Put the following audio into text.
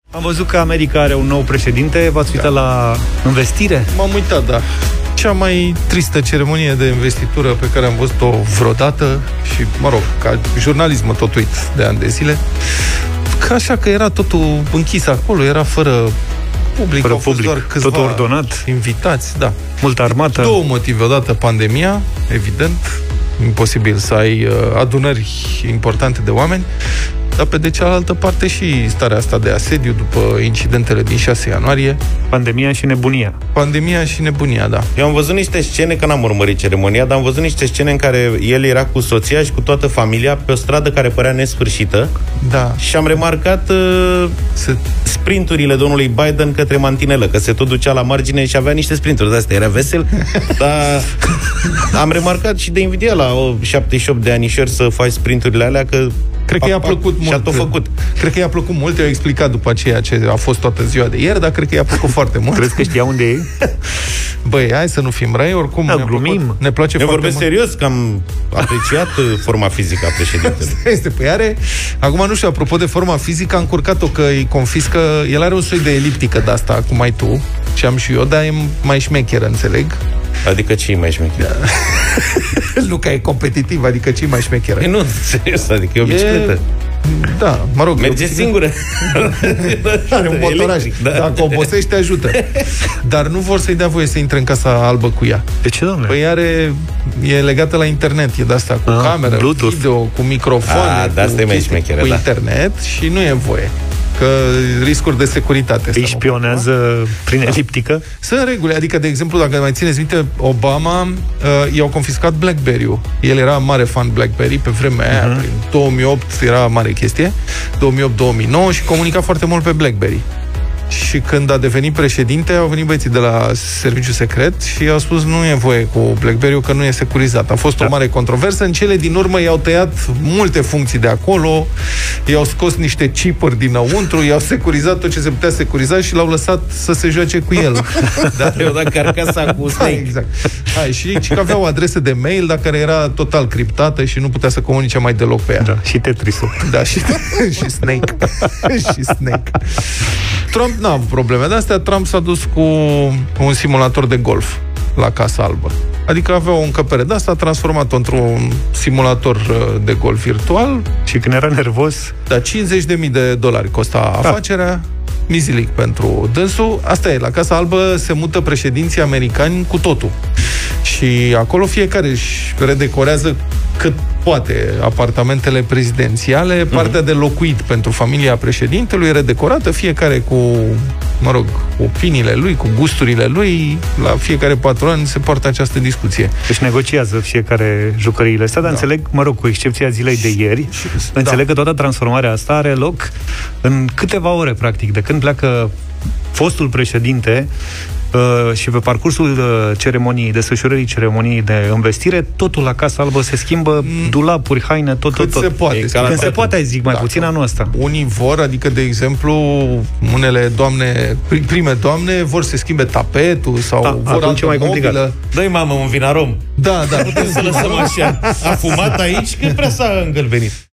Am văzut că America are un nou președinte. V-ați uitat la investire? M-am uitat, da. Cea mai tristă ceremonie de investitură pe care am văzut-o vreodată și, mă rog, ca jurnalist mă tot uit de ani de zile. Că așa că era totul închis acolo, era fără public, fără au fost public, doar câțiva totul ordonat, invitați, da. multă armată. Două motive. Odată pandemia, evident, imposibil să ai adunări importante de oameni, dar pe de cealaltă parte și starea asta de asediu după incidentele din 6 ianuarie. Pandemia și nebunia. Pandemia și nebunia, da. Eu am văzut niște scene, că n-am urmărit ceremonia, dar am văzut niște scene în care el era cu soția și cu toată familia pe o stradă care părea nesfârșită. Da. Și am remarcat sprinturile domnului Biden către mantinelă, că se tot ducea la margine și avea niște sprinturi de-astea, era vesel. Dar am remarcat și de invidia la 78 de anișori să faci sprinturile alea, că cred că i-a plăcut mult. Și-a tot făcut. Cred că i-a plăcut mult, i-au explicat după aceea ce a fost toată ziua de ieri, dar cred că i-a plăcut foarte mult. Crezi că știa unde e? Băi, hai să nu fim răi, oricum da, glumim. Ne place foarte mult. Eu vorbesc serios, că am apreciat forma fizică a președintelui. Este, păi are, acum nu știu, apropo de forma fizică, a încurcat-o că îi confiscă, el are un soi de eliptică de asta, cum ai tu, și am și eu, dar e mai șmecheră, înțeleg. Adică ce-i mai șmecheră? Da. Nu că e competitiv, adică ce-i mai șmecheră? Nu, serios, adică e o bicicletă. Da, mă rog. Merge singură. Are un motoraj. Da. Dacă obosești, te ajută. Dar nu vor să-i dea voie să intre în Casa Albă cu ea. De ce, domnule? Păi e legată la internet, e de-asta cu cameră, Bluetooth, video, cu microfoane, cu internet și nu e voie. Că riscuri de securitate. Îi șpionează prin eliptică? Sunt reguli, adică, de exemplu, dacă mai țineți minte, Obama i-au confiscat BlackBerry-ul. El era mare fan BlackBerry pe vremea aia, prin 2008 era mare chestie, 2008-2009 și comunica foarte mult pe BlackBerry. Și când a devenit președinte, au venit băieții de la serviciu secret și i-au spus nu e voie cu BlackBerry-ul, că nu e securizat. A fost o mare controversă. În cele din urmă i-au tăiat multe funcții de acolo, i-au scos niște chipuri dinăuntru, i-au securizat tot ce se putea securiza și l-au lăsat să se joace cu el. Da, eu dat carcasa cu Snake. Exact. Și că avea o adresă de mail, dar care era total criptată și nu putea să comunice mai deloc pe ea. Da, și Tetris-ul. Da, și Snake. Și Snake. Trump n-a avut probleme de astea. Trump s-a dus cu un simulator de golf la Casa Albă. Adică avea o încăpere de asta, a transformat-o într-un simulator de golf virtual. Și când era nervos? Da, $50.000 costa afacerea. Mizilic pentru dânsul. Asta e, la Casa Albă se mută președinții americani cu totul. Și acolo fiecare își redecorează cât poate apartamentele prezidențiale, partea de locuit pentru familia președintelui redecorată, fiecare cu, mă rog, opiniile lui, cu gusturile lui. La fiecare 4 ani se poartă această discuție. Deci negociază fiecare jucăriile astea, dar înțeleg, mă rog, cu excepția zilei de ieri, înțeleg că toată transformarea asta are loc în câteva ore, practic, de când pleacă fostul președinte și pe parcursul desfășurării ceremoniei de învestire, totul la Casa Albă se schimbă, dulapuri, haine, tot. Se poate. Când se poate, zic, mai puțin anul ăsta. Unii vor, adică, de exemplu, unele doamne, prime doamne, vor să schimbe tapetul sau vor altă mai complicat. mobilă. Dă-i, mamă, un vin arom. Da. Putem să lăsăm așa. A fumat aici, că prea s-a îngălbenit.